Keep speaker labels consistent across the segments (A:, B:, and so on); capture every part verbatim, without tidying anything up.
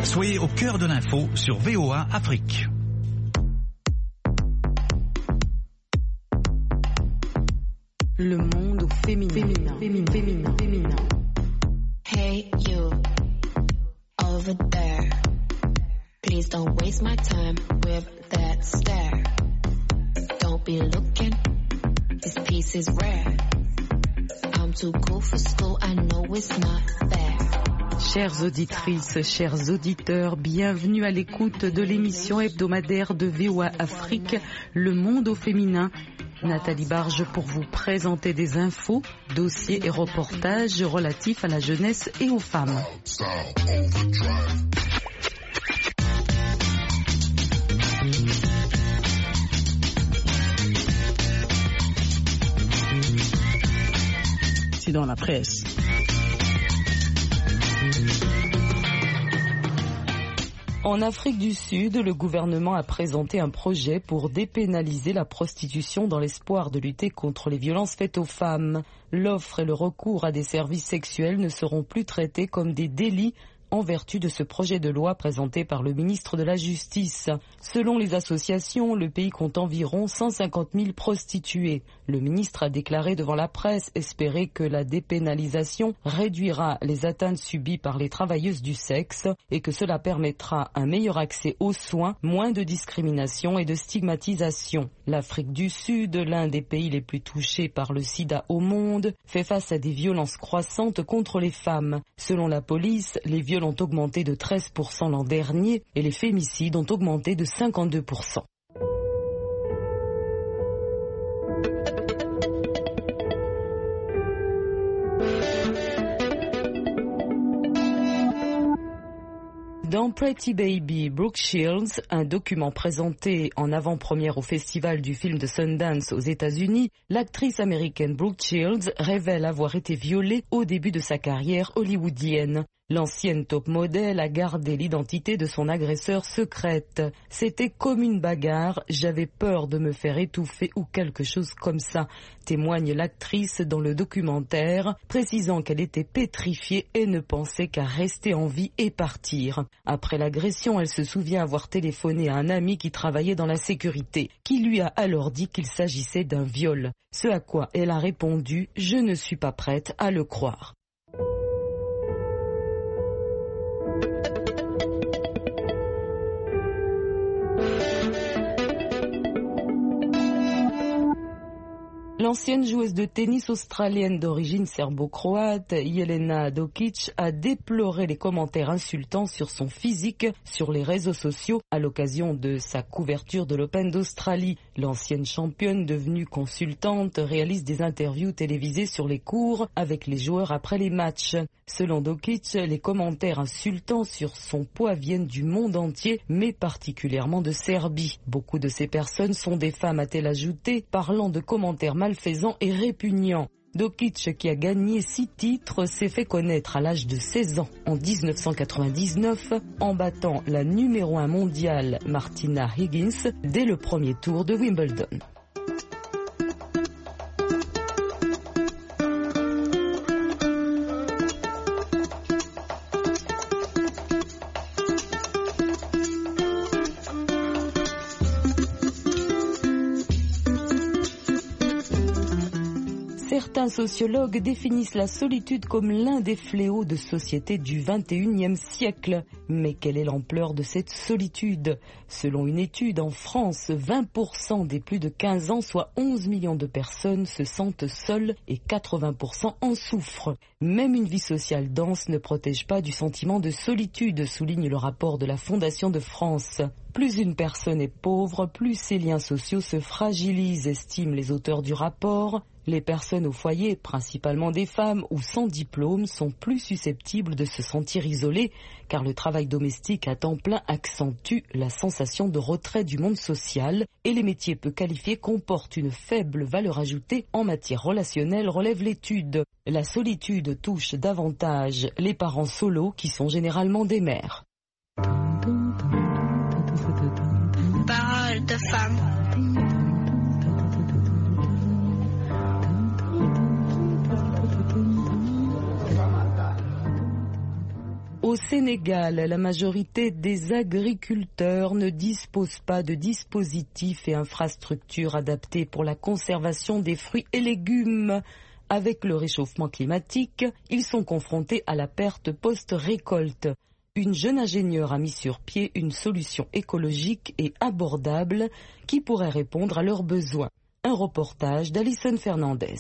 A: Soyez au cœur de l'info sur V O A Afrique.
B: Le monde au féminin. Féminin, féminin, féminin, féminin.
C: Hey you, over there. Please don't waste my time with that stare. Don't be looking, this piece is rare. I'm too cool for school, I know it's not fair.
B: Chères auditrices, chers auditeurs, bienvenue à l'écoute de l'émission hebdomadaire de V O A Afrique, Le Monde au Féminin. Nathalie Barge pour vous présenter des infos, dossiers et reportages relatifs à la jeunesse et aux femmes. C'est dans la presse. En Afrique du Sud, le gouvernement a présenté un projet pour dépénaliser la prostitution dans l'espoir de lutter contre les violences faites aux femmes. L'offre et le recours à des services sexuels ne seront plus traités comme des délits en vertu de ce projet de loi présenté par le ministre de la Justice. Selon les associations, le pays compte environ cent cinquante mille prostituées. Le ministre a déclaré devant la presse espérer que la dépénalisation réduira les atteintes subies par les travailleuses du sexe et que cela permettra un meilleur accès aux soins, moins de discrimination et de stigmatisation. L'Afrique du Sud, l'un des pays les plus touchés par le sida au monde, fait face à des violences croissantes contre les femmes. Selon la police, les viols ont augmenté de treize pour cent l'an dernier et les fémicides ont augmenté de cinquante-deux pour cent. Dans Pretty Baby, Brooke Shields, un document présenté en avant-première au festival du film de Sundance aux États-Unis, l'actrice américaine Brooke Shields révèle avoir été violée au début de sa carrière hollywoodienne. L'ancienne top modèle a gardé l'identité de son agresseur secrète. C'était comme une bagarre, j'avais peur de me faire étouffer ou quelque chose comme ça, témoigne l'actrice dans le documentaire, précisant qu'elle était pétrifiée et ne pensait qu'à rester en vie et partir. Après l'agression, elle se souvient avoir téléphoné à un ami qui travaillait dans la sécurité, qui lui a alors dit qu'il s'agissait d'un viol. Ce à quoi elle a répondu « Je ne suis pas prête à le croire ». L'ancienne joueuse de tennis australienne d'origine serbo-croate, Jelena Dokic, a déploré les commentaires insultants sur son physique sur les réseaux sociaux à l'occasion de sa couverture de l'Open d'Australie. L'ancienne championne devenue consultante réalise des interviews télévisées sur les cours avec les joueurs après les matchs. Selon Dokic, les commentaires insultants sur son poids viennent du monde entier, mais particulièrement de Serbie. Beaucoup de ces personnes sont des femmes, a-t-elle ajouté, parlant de commentaires malfaisants et répugnants. Dokic, qui a gagné six titres, s'est fait connaître à l'âge de seize ans en dix-neuf cent quatre-vingt-dix-neuf en battant la numéro un mondiale Martina Hingis dès le premier tour de Wimbledon. Certains sociologues définissent la solitude comme l'un des fléaux de société du vingt et unième siècle. Mais quelle est l'ampleur de cette solitude ? Selon une étude en France, vingt pour cent des plus de quinze ans, soit onze millions de personnes, se sentent seules et quatre-vingts pour cent en souffrent. Même une vie sociale dense ne protège pas du sentiment de solitude, souligne le rapport de la Fondation de France. Plus une personne est pauvre, plus ses liens sociaux se fragilisent, estiment les auteurs du rapport. Les personnes au foyer, principalement des femmes ou sans diplôme, sont plus susceptibles de se sentir isolées car le travail domestique à temps plein accentue la sensation de retrait du monde social et les métiers peu qualifiés comportent une faible valeur ajoutée en matière relationnelle, relève l'étude. La solitude touche davantage les parents solos qui sont généralement des mères.
C: Parole de femme.
B: Au Sénégal, la majorité des agriculteurs ne disposent pas de dispositifs et infrastructures adaptés pour la conservation des fruits et légumes. Avec le réchauffement climatique, ils sont confrontés à la perte post-récolte. Une jeune ingénieure a mis sur pied une solution écologique et abordable qui pourrait répondre à leurs besoins. Un reportage d'Alison Fernandez.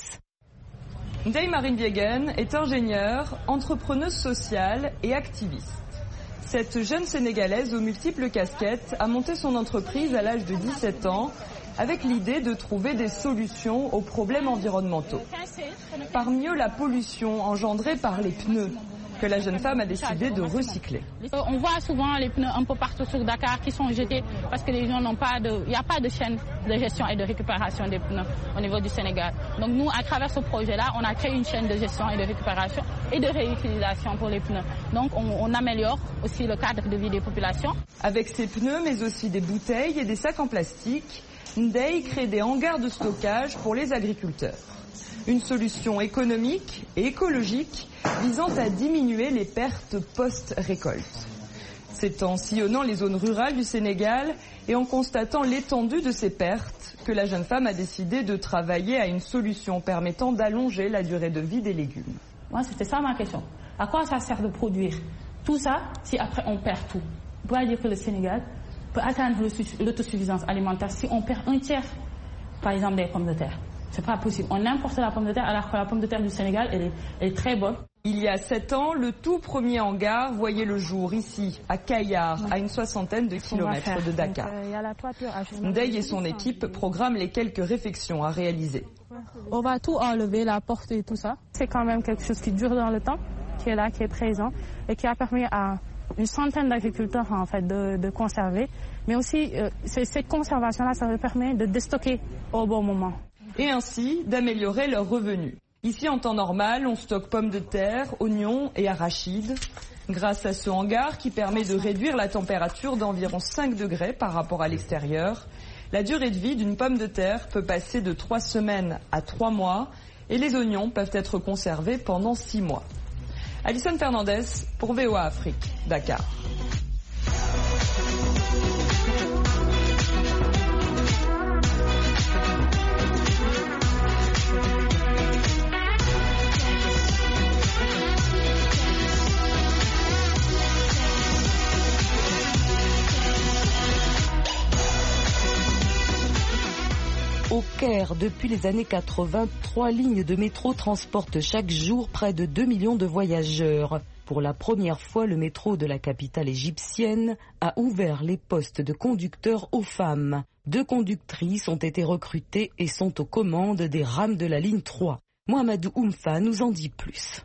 D: Ndeye Marine-Biegen est ingénieure, entrepreneuse sociale et activiste. Cette jeune Sénégalaise aux multiples casquettes a monté son entreprise à l'âge de dix-sept ans avec l'idée de trouver des solutions aux problèmes environnementaux. Parmi eux, la pollution engendrée par les pneus, que la jeune femme a décidé de recycler.
E: On voit souvent les pneus un peu partout sur Dakar qui sont jetés parce que les gens n'ont pas de... Il n'y a pas de chaîne de gestion et de récupération des pneus au niveau du Sénégal. Donc nous, à travers ce projet-là, on a créé une chaîne de gestion et de récupération et de réutilisation pour les pneus. Donc on, on améliore aussi le cadre de vie des populations.
D: Avec ces pneus, mais aussi des bouteilles et des sacs en plastique, Ndeye crée des hangars de stockage pour les agriculteurs. Une solution économique et écologique visant à diminuer les pertes post-récolte. C'est en sillonnant les zones rurales du Sénégal et en constatant l'étendue de ces pertes que la jeune femme a décidé de travailler à une solution permettant d'allonger la durée de vie des légumes.
E: Moi, c'était ça ma question. À quoi ça sert de produire tout ça si après on perd tout? On peut dire que le Sénégal peut atteindre l'autosuffisance alimentaire si on perd un tiers, par exemple, des pommes de terre. C'est pas possible. On importe la pomme de terre alors que la pomme de terre du Sénégal, elle est, elle est très bonne.
D: Il y a sept ans, le tout premier hangar voyait le jour ici, à Kayar, à une soixantaine de kilomètres de Dakar. Ndeye et son équipe programment les quelques réfections à réaliser.
E: On va tout enlever, la porte et tout ça. C'est quand même quelque chose qui dure dans le temps, qui est là, qui est présent et qui a permis à une centaine d'agriculteurs en fait de, de conserver. Mais aussi, euh, cette conservation-là, ça leur permet de déstocker au bon moment.
D: Et ainsi d'améliorer leurs revenus. Ici, en temps normal, on stocke pommes de terre, oignons et arachides. Grâce à ce hangar qui permet de réduire la température d'environ cinq degrés par rapport à l'extérieur, la durée de vie d'une pomme de terre peut passer de trois semaines à trois mois et les oignons peuvent être conservés pendant six mois. Alison Fernandez pour V O A Afrique, Dakar.
B: Au Caire, depuis les années quatre-vingt, trois lignes de métro transportent chaque jour près de deux millions de voyageurs. Pour la première fois, le métro de la capitale égyptienne a ouvert les postes de conducteurs aux femmes. Deux conductrices ont été recrutées et sont aux commandes des rames de la ligne trois. Mohamedou Oumfa nous en dit plus.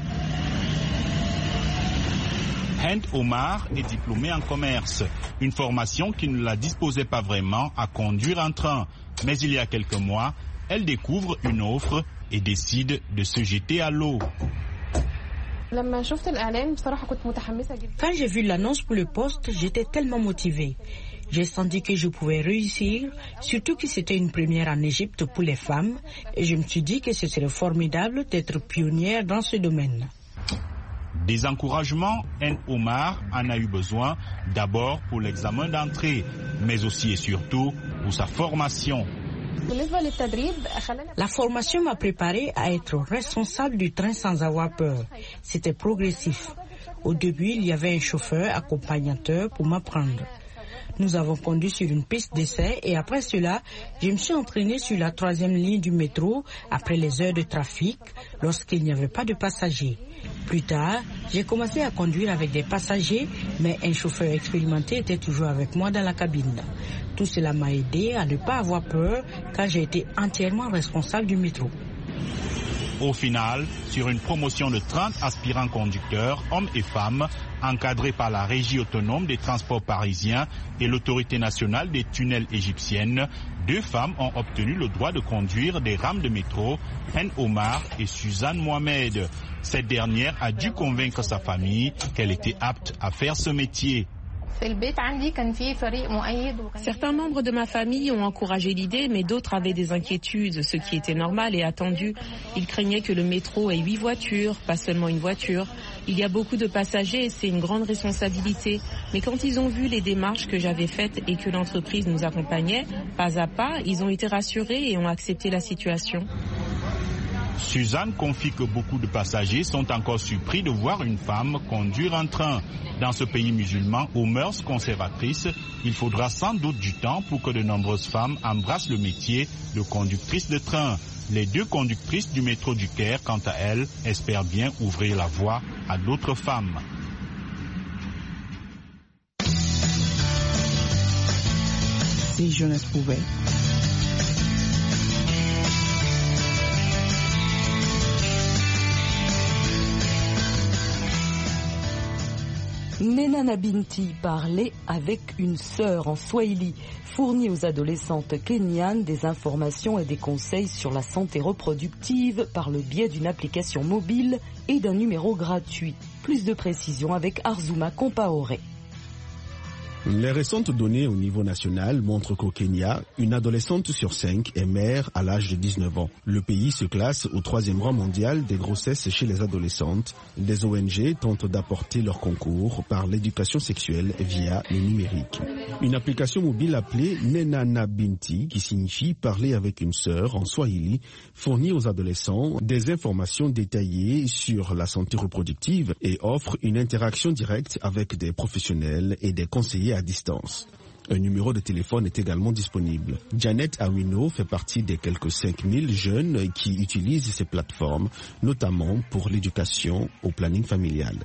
F: Hind Omar est diplômée en commerce, une formation qui ne la disposait pas vraiment à conduire un train. Mais il y a quelques mois, elle découvre une offre et décide de se jeter à l'eau.
G: Quand j'ai vu l'annonce pour le poste, j'étais tellement motivée. J'ai senti que je pouvais réussir, surtout que c'était une première en Égypte pour les femmes, et je me suis dit que ce serait formidable d'être pionnière dans ce domaine.
F: Des encouragements, Hind Omar en a eu besoin d'abord pour l'examen d'entrée, mais aussi et surtout pour sa formation.
G: La formation m'a préparé à être responsable du train sans avoir peur. C'était progressif. Au début, il y avait un chauffeur accompagnateur pour m'apprendre. Nous avons conduit sur une piste d'essai et après cela, je me suis entraîné sur la troisième ligne du métro après les heures de trafic lorsqu'il n'y avait pas de passagers. Plus tard, j'ai commencé à conduire avec des passagers, mais un chauffeur expérimenté était toujours avec moi dans la cabine. Tout cela m'a aidé à ne pas avoir peur car j'ai été entièrement responsable du métro.
F: Au final, sur une promotion de trente aspirants conducteurs, hommes et femmes, encadrés par la Régie autonome des transports parisiens et l'Autorité nationale des tunnels égyptiennes, deux femmes ont obtenu le droit de conduire des rames de métro, Hind Omar et Suzanne Mohamed. Cette dernière a dû convaincre sa famille qu'elle était apte à faire ce métier.
H: Certains membres de ma famille ont encouragé l'idée, mais d'autres avaient des inquiétudes, ce qui était normal et attendu. Ils craignaient que le métro ait huit voitures, pas seulement une voiture. Il y a beaucoup de passagers et c'est une grande responsabilité. Mais quand ils ont vu les démarches que j'avais faites et que l'entreprise nous accompagnait, pas à pas, ils ont été rassurés et ont accepté la situation.
F: Suzanne confie que beaucoup de passagers sont encore surpris de voir une femme conduire un train. Dans ce pays musulman aux mœurs conservatrices, il faudra sans doute du temps pour que de nombreuses femmes embrassent le métier de conductrice de train. Les deux conductrices du métro du Caire, quant à elles, espèrent bien ouvrir la voie à d'autres femmes.
I: Si jeunesse pouvait.
B: Nenana Binti parlait avec une sœur en Swahili, fournit aux adolescentes kenyanes des informations et des conseils sur la santé reproductive par le biais d'une application mobile et d'un numéro gratuit. Plus de précisions avec Arzuma Compaoré.
J: Les récentes données au niveau national montrent qu'au Kenya, une adolescente sur cinq est mère à l'âge de dix-neuf ans. Le pays se classe au troisième rang mondial des grossesses chez les adolescentes. Des O N G tentent d'apporter leur concours par l'éducation sexuelle via le numérique. Une application mobile appelée Nenana Binti, qui signifie parler avec une sœur en Swahili, fournit aux adolescents des informations détaillées sur la santé reproductive et offre une interaction directe avec des professionnels et des conseillers à distance. Un numéro de téléphone est également disponible. Janet Awino fait partie des quelques cinq mille jeunes qui utilisent ces plateformes, notamment pour l'éducation au planning familial.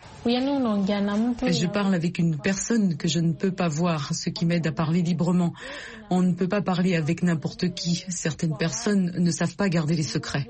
K: Je parle avec une personne que je ne peux pas voir, ce qui m'aide à parler librement. On ne peut pas parler avec n'importe qui. Certaines personnes ne savent pas garder les secrets.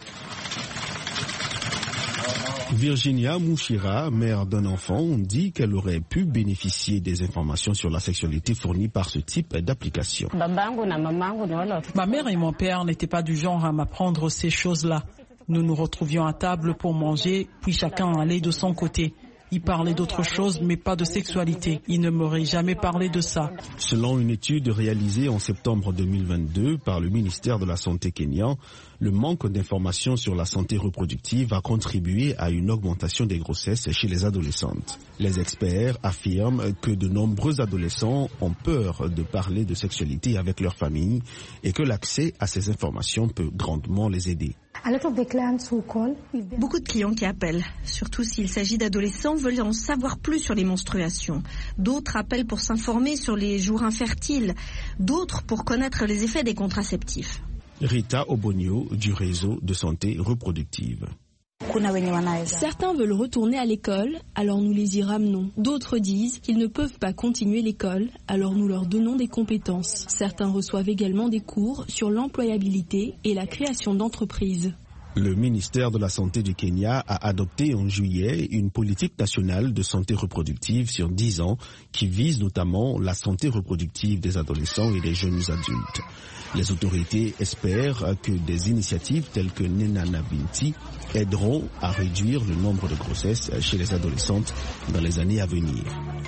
J: Virginia Mouchira, mère d'un enfant, dit qu'elle aurait pu bénéficier des informations sur la sexualité fournies par ce type d'application.
I: Ma mère et mon père n'étaient pas du genre à m'apprendre ces choses-là. Nous nous retrouvions à table pour manger, puis chacun allait de son côté. Ils parlaient d'autre chose, mais pas de sexualité. Ils ne m'auraient jamais parlé de ça.
J: Selon une étude réalisée en septembre deux mille vingt-deux par le ministère de la Santé kényan, le manque d'informations sur la santé reproductive a contribué à une augmentation des grossesses chez les adolescentes. Les experts affirment que de nombreux adolescents ont peur de parler de sexualité avec leur famille et que l'accès à ces informations peut grandement les aider.
L: Beaucoup de clients qui appellent, surtout s'il s'agit d'adolescents, veulent en savoir plus sur les menstruations. D'autres appellent pour s'informer sur les jours infertiles, d'autres pour connaître les effets des contraceptifs.
J: Rita Obonio du réseau de santé reproductive.
M: Certains veulent retourner à l'école, alors nous les y ramenons. D'autres disent qu'ils ne peuvent pas continuer l'école, alors nous leur donnons des compétences. Certains reçoivent également des cours sur l'employabilité et la création d'entreprises.
J: Le ministère de la Santé du Kenya a adopté en juillet une politique nationale de santé reproductive sur dix ans qui vise notamment la santé reproductive des adolescents et des jeunes adultes. Les autorités espèrent que des initiatives telles que Nenana Binti aideront à réduire le nombre de grossesses chez les adolescentes dans les années à venir.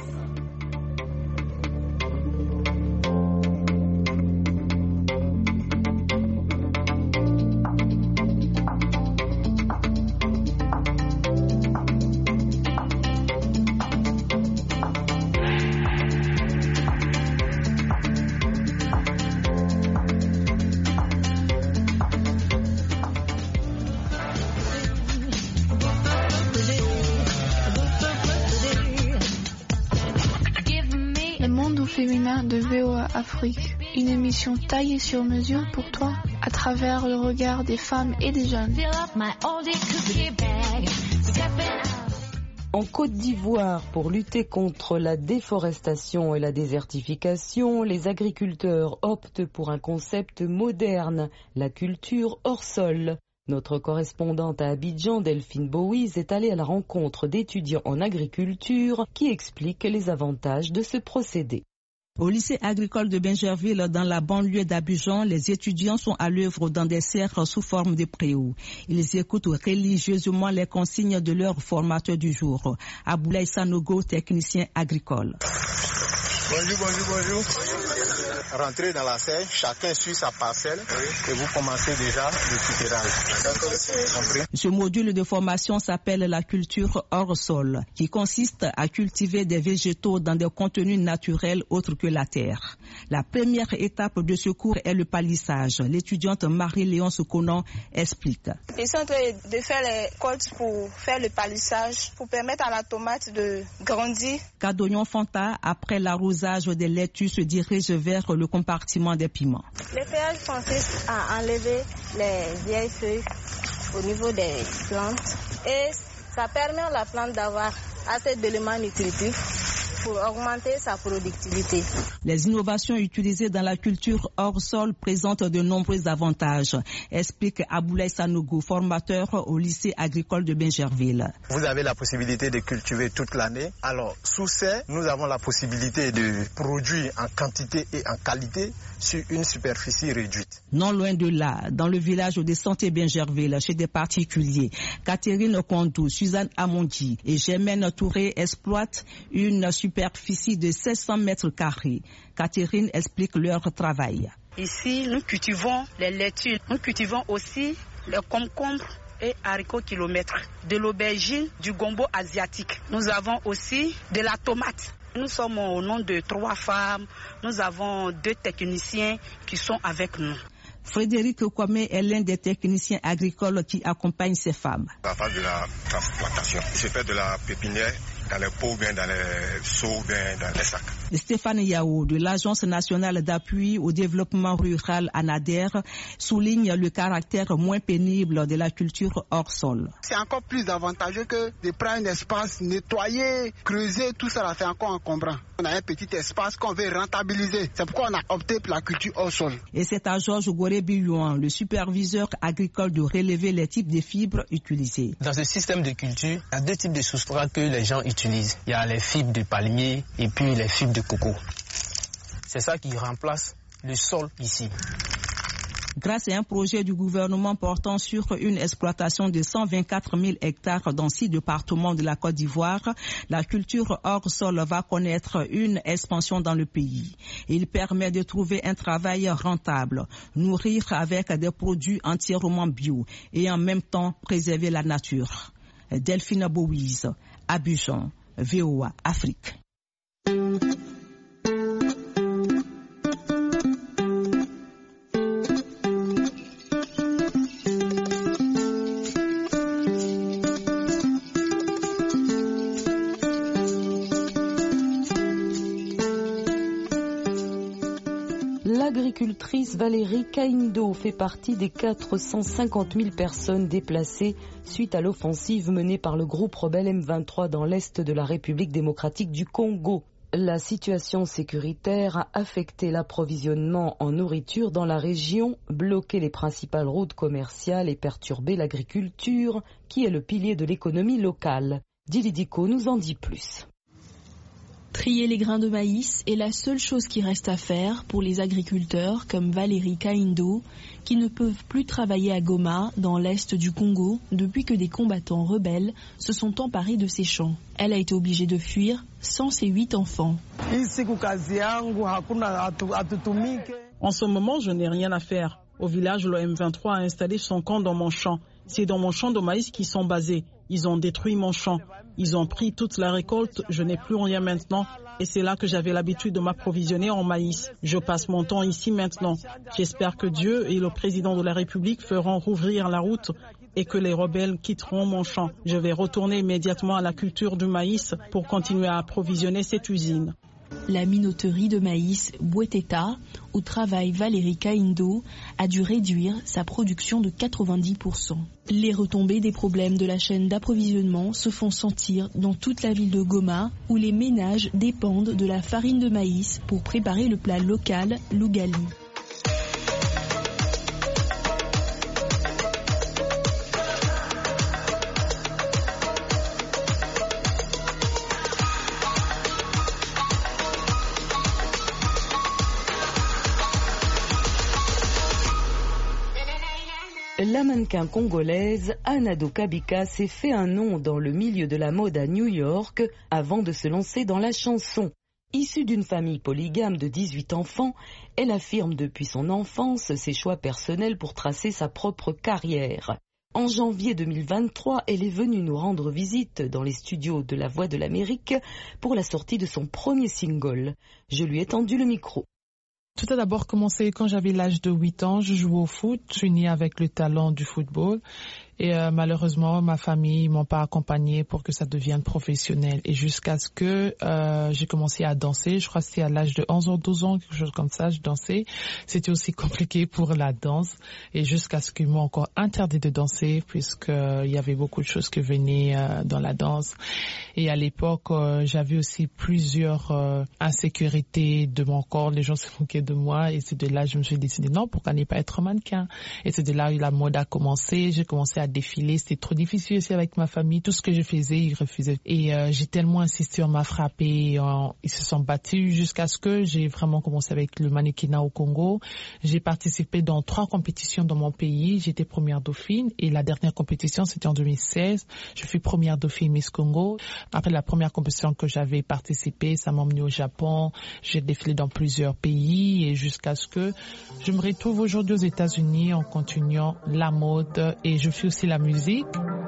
N: De V O A Afrique, une émission taillée sur mesure pour toi à travers le regard des femmes et des jeunes.
B: En Côte d'Ivoire, pour lutter contre la déforestation et la désertification, les agriculteurs optent pour un concept moderne, la culture hors sol. Notre correspondante à Abidjan, Delphine Bowies, est allée à la rencontre d'étudiants en agriculture qui expliquent les avantages de ce procédé.
O: Au lycée agricole de Bingerville, dans la banlieue d'Abidjan, les étudiants sont à l'œuvre dans des cercles sous forme de préaux. Ils écoutent religieusement les consignes de leur formateur du jour, Aboulaye Sanogo, technicien agricole.
P: Bonjour, bonjour, bonjour. Rentrez dans la serre, chacun suit sa parcelle et vous commencez déjà le tutorage.
O: Ce module de formation s'appelle la culture hors sol, qui consiste à cultiver des végétaux dans des contenus naturels autres que la terre. La première étape de ce cours est le palissage. L'étudiante Marie-Léonce Conan explique.
Q: Ils sont en train de faire les côtes pour faire le palissage, pour permettre à la tomate de grandir.
O: Cadognon Fanta, après l'arrosage des laitues, se dirige vers le compartiment des piments.
Q: Le feuillage consiste à enlever les vieilles feuilles au niveau des plantes et ça permet à la plante d'avoir assez d'éléments nutritifs pour augmenter sa productivité.
O: Les innovations utilisées dans la culture hors sol présentent de nombreux avantages, explique Aboulaye Sanogo, formateur au lycée agricole de Bingerville.
P: Vous avez la possibilité de cultiver toute l'année. Alors, sous serre, nous avons la possibilité de produire en quantité et en qualité sur une superficie réduite.
O: Non loin de là, dans le village de Santé Bingerville, chez des particuliers, Catherine Kondou, Suzanne Amondi et Germaine Touré exploitent une superficie de sept cents mètres carrés. Catherine explique leur travail.
R: Ici, nous cultivons les laitues, nous cultivons aussi les concombres et haricots kilomètres, de l'aubergine, du gombo asiatique. Nous avons aussi de la tomate. Nous sommes au nom de trois femmes. Nous avons deux techniciens qui sont avec nous.
O: Frédéric Kwame est l'un des techniciens agricoles qui accompagnent ces femmes.
P: À part de la transplantation, je fais de la pépinière dans les pots, bien dans les seaux, bien dans les sacs.
O: Stéphane Yao de l'Agence nationale d'appui au développement rural ANADER souligne le caractère moins pénible de la culture hors sol.
S: C'est encore plus avantageux que de prendre un espace nettoyé, creuser, tout ça, c'est encore encombrant. On a un petit espace qu'on veut rentabiliser. C'est pourquoi on a opté pour la culture hors sol.
O: Et c'est à Georges Goré-Billouan, le superviseur agricole, de relever les types de fibres utilisées.
T: Dans ce système de culture, il y a deux types de substrats que les gens utilisent. Il y a les fibres de palmier et puis les fibres de coco. C'est ça qui remplace le sol ici.
O: Grâce à un projet du gouvernement portant sur une exploitation de cent vingt-quatre mille hectares dans six départements de la Côte d'Ivoire, la culture hors sol va connaître une expansion dans le pays. Il permet de trouver un travail rentable, nourrir avec des produits entièrement bio et en même temps préserver la nature. Delphine Bouise, Abidjan, V O A Afrique.
B: L'agricultrice Valérie Kaindo fait partie des quatre cent cinquante mille personnes déplacées suite à l'offensive menée par le groupe rebelle M vingt-trois dans l'est de la République démocratique du Congo. La situation sécuritaire a affecté l'approvisionnement en nourriture dans la région, bloqué les principales routes commerciales et perturbé l'agriculture, qui est le pilier de l'économie locale. Dilidico nous en dit plus.
M: Trier les grains de maïs est la seule chose qui reste à faire pour les agriculteurs comme Valérie Kaindo, qui ne peuvent plus travailler à Goma, dans l'est du Congo, depuis que des combattants rebelles se sont emparés de ses champs. Elle a été obligée de fuir sans ses huit enfants.
I: En ce moment, je n'ai rien à faire. Au village, le M vingt-trois a installé son camp dans mon champ. C'est dans mon champ de maïs qu'ils sont basés. Ils ont détruit mon champ. Ils ont pris toute la récolte. Je n'ai plus rien maintenant. Et c'est là que j'avais l'habitude de m'approvisionner en maïs. Je passe mon temps ici maintenant. J'espère que Dieu et le président de la République feront rouvrir la route et que les rebelles quitteront mon champ. Je vais retourner immédiatement à la culture du maïs pour continuer à approvisionner cette usine.
M: La minoterie de maïs Boueteta, où travaille Valérie Kaindo, a dû réduire sa production de quatre-vingt-dix pour cent. Les retombées des problèmes de la chaîne d'approvisionnement se font sentir dans toute la ville de Goma, où les ménages dépendent de la farine de maïs pour préparer le plat local, l'ougali.
B: la mannequin congolaise Anado Kabika s'est fait un nom dans le milieu de la mode à New York avant de se lancer dans la chanson. Issue d'une famille polygame de dix-huit enfants, elle affirme depuis son enfance ses choix personnels pour tracer sa propre carrière. En janvier deux mille vingt-trois, elle est venue nous rendre visite dans les studios de La Voix de l'Amérique pour la sortie de son premier single. Je lui ai tendu le micro.
U: Tout a d'abord commencé quand j'avais l'âge de huit ans. Je jouais au foot. Je suis née avec le talent du football. Et euh, malheureusement, ma famille ne m'a pas accompagnée pour que ça devienne professionnel. Et jusqu'à ce que euh, j'ai commencé à danser, je crois que c'était à l'âge de onze ou douze ans, quelque chose comme ça, je dansais. C'était aussi compliqué pour la danse. Et jusqu'à ce qu'ils m'ont encore interdit de danser, puisqu'il euh, y avait beaucoup de choses qui venaient euh, dans la danse. Et à l'époque, euh, j'avais aussi plusieurs euh, insécurités de mon corps. Les gens se moquaient de moi. Et c'est de là que je me suis décidé, non, pourquoi ne pas être mannequin? Et c'est de là que la mode a commencé. J'ai commencé à défiler, c'était trop difficile aussi avec ma famille. Tout ce que je faisais, ils refusaient. Et euh, j'ai tellement insisté, on m'a frappé, on, ils se sont battus jusqu'à ce que j'ai vraiment commencé avec le mannequinat au Congo. J'ai participé dans trois compétitions dans mon pays. J'étais première dauphine et la dernière compétition, c'était en deux mille seize. Je fus première dauphine Miss Congo. Après la première compétition que j'avais participé, ça m'a emmené au Japon. J'ai défilé dans plusieurs pays et jusqu'à ce que je me retrouve aujourd'hui aux États-Unis en continuant la mode et je fais aussi la musique.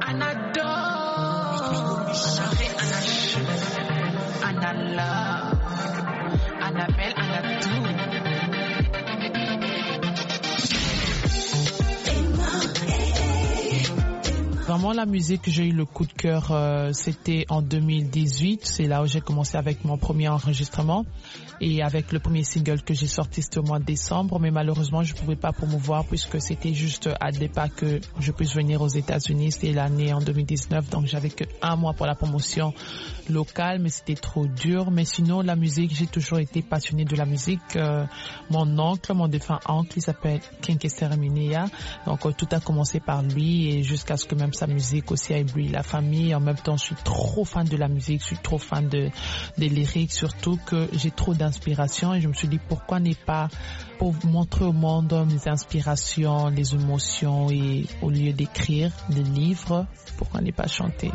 U: Vraiment la musique que j'ai eu le coup de cœur, euh, c'était en deux mille dix-huit. C'est là où j'ai commencé avec mon premier enregistrement. Et avec le premier single que j'ai sorti, c'était au mois de décembre. Mais malheureusement, je ne pouvais pas promouvoir puisque c'était juste à départ que je puisse venir aux États-Unis. C'était l'année en deux mille dix-neuf. Donc, j'avais que un mois pour la promotion locale, mais c'était trop dur. Mais sinon, la musique, j'ai toujours été passionnée de la musique. Euh, mon oncle, mon défunt oncle, il s'appelle Kinkester Minia. Donc, euh, tout a commencé par lui et jusqu'à ce que même sa musique aussi a ébloui la famille. En même temps, je suis trop fan de la musique. Je suis trop fan de, des lyriques, surtout que j'ai trop d'inspiration. Inspiration et je me suis dit pourquoi ne pas pour montrer au monde mes inspirations, les émotions et au lieu d'écrire des livres, pourquoi ne pas chanter.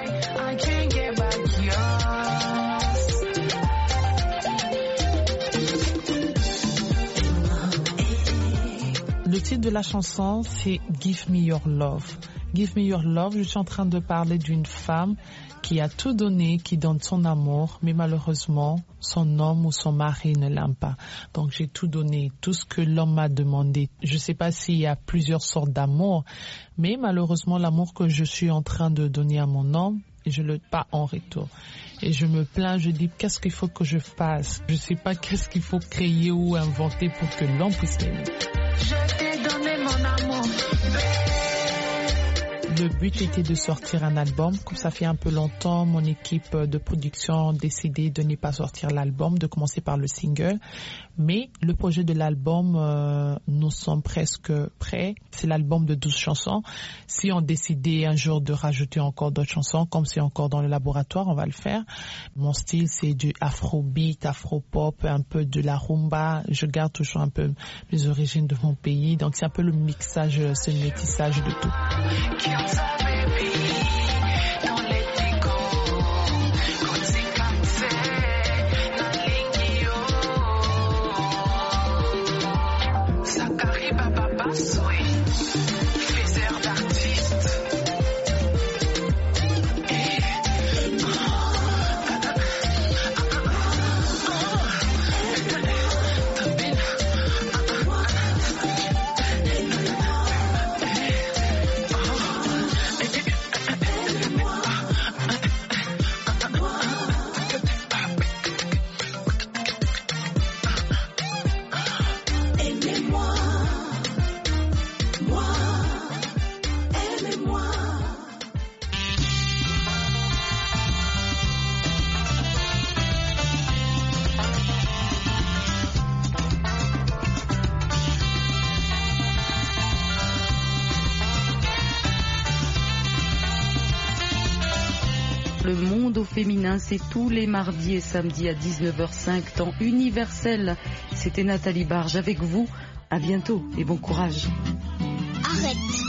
U: Le titre de la chanson c'est Give Me Your Love. Give Me Your Love, je suis en train de parler d'une femme qui a tout donné, qui donne son amour, mais malheureusement, son homme ou son mari ne l'aime pas. Donc j'ai tout donné, tout ce que l'homme m'a demandé. Je ne sais pas s'il y a plusieurs sortes d'amour, mais malheureusement, l'amour que je suis en train de donner à mon homme, je ne l'ai pas en retour. Et je me plains, je dis, qu'est-ce qu'il faut que je fasse? Je ne sais pas qu'est-ce qu'il faut créer ou inventer pour que l'homme puisse m'aimer. Je t'ai donné mon amour. Le but était de sortir un album. Comme ça fait un peu longtemps, mon équipe de production a décidé de ne pas sortir l'album, de commencer par le single. Mais le projet de l'album, euh, nous sommes presque prêts. C'est l'album de douze chansons. Si on décidait un jour de rajouter encore d'autres chansons, comme c'est encore dans le laboratoire, on va le faire. Mon style, c'est du afrobeat, afropop, un peu de la rumba. Je garde toujours un peu les origines de mon pays. Donc c'est un peu le mixage, c'est le métissage de tout.
B: Le monde au féminin, c'est tous les mardis et samedis à dix-neuf heures cinq, temps universel. C'était Nathalie Barge avec vous. À bientôt et bon courage.
V: Arrête.